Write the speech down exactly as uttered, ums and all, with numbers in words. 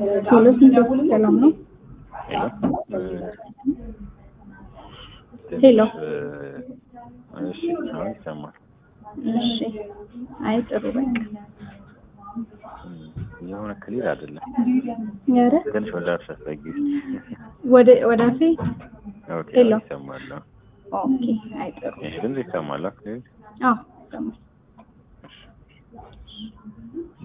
ሄሎ ስንት ሰላም ነው? ሄሎ እሺ አሁን ይሰማል። እሺ አይ ጥሩ በቃ የሆነ ክሊር አይደለም። ያረ ትንሽ ወደ አፍ አስጠጊ። ወደ ወደ አፌ ኦኬ ሄሎ ይሰማል። ኦኬ አይ ጥሩ ይሄ ድምጽ ይሰማል። አዎ ይሰማል።